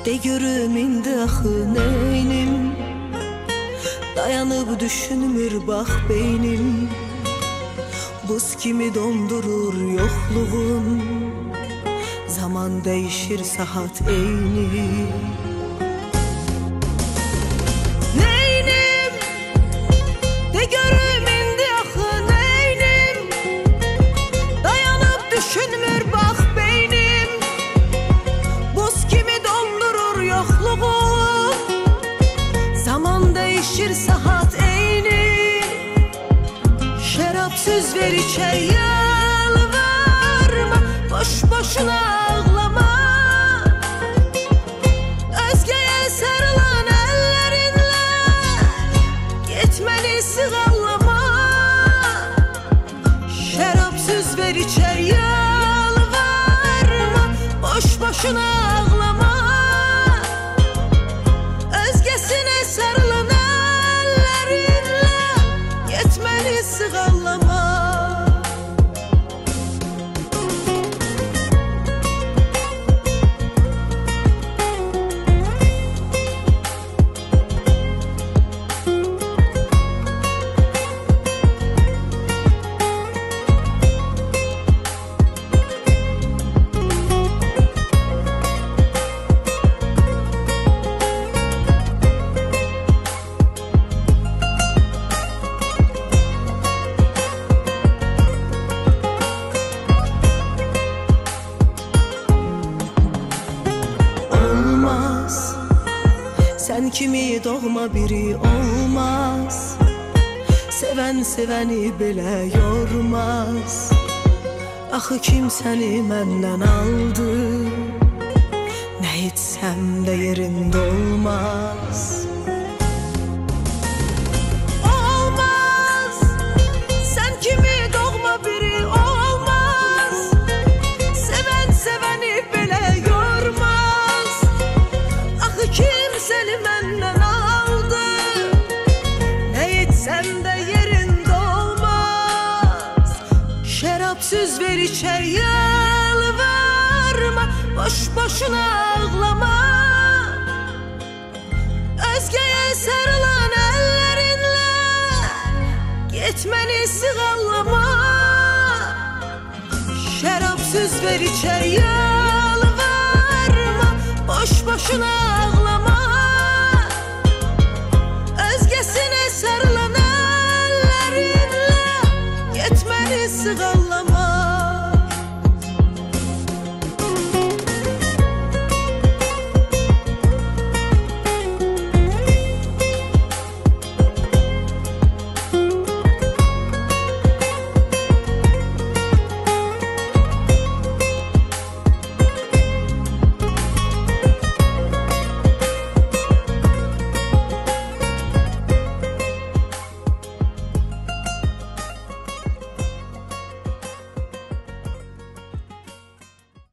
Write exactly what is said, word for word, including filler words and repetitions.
De görüm indi axı neynim, dayanıp düşünmür bak beynim. Buz kimi dondurur yokluğun, zaman değişir saat eyni. Neynim, de görüm indi axı neynim, dayanıp düşünmür bak beynim. Buz kimi dondurur yokluğun, zaman değişir saat eyni. Şərab söz ver içer yalvarma, boş boşuna ağlama. Özgeye sarılan ellerinle gitmeni sığallama. Şərab söz ver içer yalvarma, boş boşuna ağlama. Özgesine sarılan ellerinle gitmeni sığallama. Sen kimi doğma biri olmaz, seven seveni bile yormaz. Axı kim seni menden aldı, ne etsem de yerinde olmaz. Olmaz, sen kimi doğma biri olmaz, seven seveni bile yormaz. Axı kim seni menden aldı, ne etsem de yerinde olmaz. Şərab söz ver içer yalvarma, boş boşuna ağlama. Özgeye sarılan ellerinle gitmeni sığallama. Şərab söz ver içer yalvarma, boş boşuna ağlama. Özgesine sarılan ellerinle gitmeni sığallama.